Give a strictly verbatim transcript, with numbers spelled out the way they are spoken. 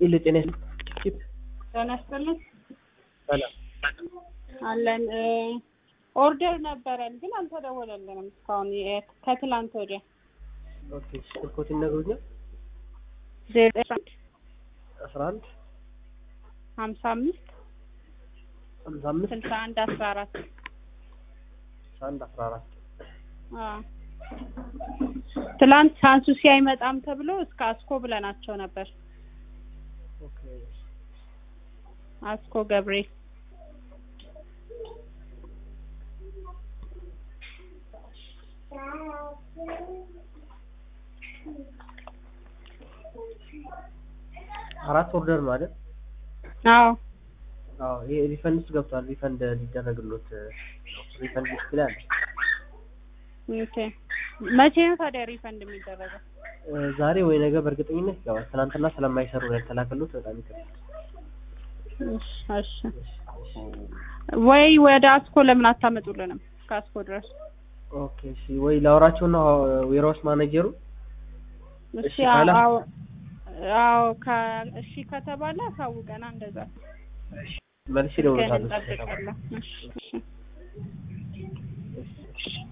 ኢለ ጤና ቺፕ ተነስተልን ሰላም አለን ኦርደር ነበረን ግን አልተደወለልንም እስካሁን ከትላንት ወዲያ። ኦኬ ስልኮት ይነግሩኛል። ዜሮ አስራ አንድ ሀምሳ አምስት ሀምሳ አምስት ስልሳ አንድ አስራ አራት ስልሳ አንድ አስራ አራት አዎ ትላንት ሳንሱሲ አይመጣም ተብሎ እስከ አስኮ ብለናቸው ነበር። ኦኬ አስኮ ገብርኤል አራት ኦርደር ማለት አዎ አዎ ይሄ ሪፈንድስ ገብቷል። ሪፈንድ ሊደረግሎት ሪፈንድ ይችላል። ኦኬ መቼ ነው ታዲያ ሪፈንድ የሚደረገው? ዛሬ ወይ ነገ በእርግጠኝነት ይገባል። ትናንትና ስለማይሰሩ ነው ያልተላከሉት። በጣም ይከብዳል። እሺ ወይ ወደ አስኮ ለምን አታመጡልንም? ከአስኮ ድረስ ኦኬ እሺ ወይ ላውራቸውና ዌርሃውስ ማኔጀሩ እሺ አዎ አዎ እሺ ከተባለ ታውቀና እንደዛ መልስ ይደውላሉ። እሺ እሺ